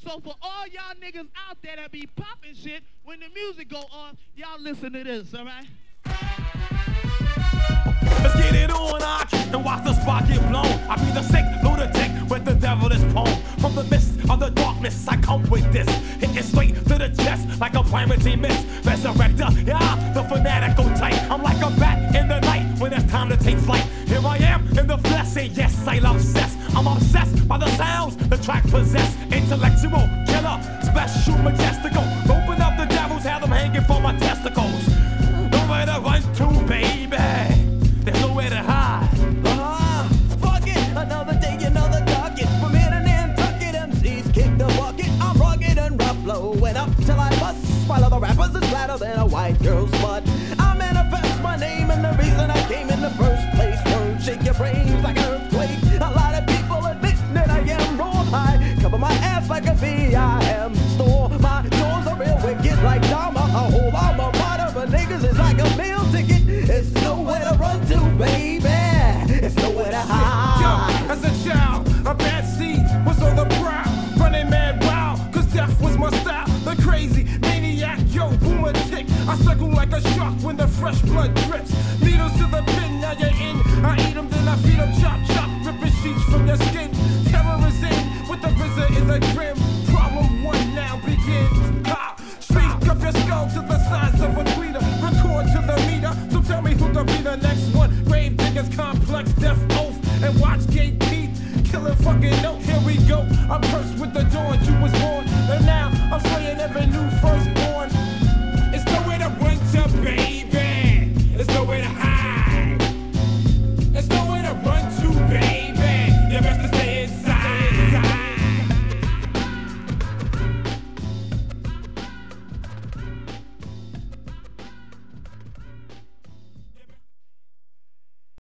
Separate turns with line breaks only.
So for all y'all niggas out there that be popping shit, when the music go on, y'all listen to this, all right?
Let's get it on, and watch the spot get blown. I be the sick lunatic with the devilish poem. From the mist of the darkness, I come with this. Hitting straight to the chest like a primacy miss. Resurrector, yeah, the fanatical type. I'm like a bat in the night when it's time to take flight. Here I am in the flesh, and yes, I'm obsessed. I'm obsessed by the sounds the track possess. Intellectual, killer, special, majestical. Open up the devils, have them hanging for my testicles. Nowhere to run to, baby. There's nowhere to hide.
Fuck it, another day, another target. From here to Nantucket, MCs kick the bucket. I'm rugged and rough, blowing up till I bust. While other rappers is flatter than a white girl's butt. I manifest my name and the reason I came in the first place. Word, shake your brains like an earthquake. A lot of people admit that I am wrong. I cover my ass like a V.I.M. store. My doors are real wicked like Dharma. A whole alma mater for niggas is like a meal ticket. It's nowhere to run to, baby. It's nowhere to hide.
Yo, as a child, a bad seed was on the prowl. Running mad wild, cause death was my style. The crazy maniac, yo, boomer tick. I circle like a shark when the fresh blood drips. Needles to the pin, now you're in. I eat them, then I feed them, chop, chop. Ripping sheets from their skin. Terror is in, with the RZA is a grim. Problem one now begins. Ha! Speak up your skull to the size of a tweeter. Record to the meter, so tell me who could be the next one. Grave diggers, complex, death oath, and watch gate teeth. Killing fucking note, here we go. I'm cursed with the dawn, you was born, and now I'm slaying every new first.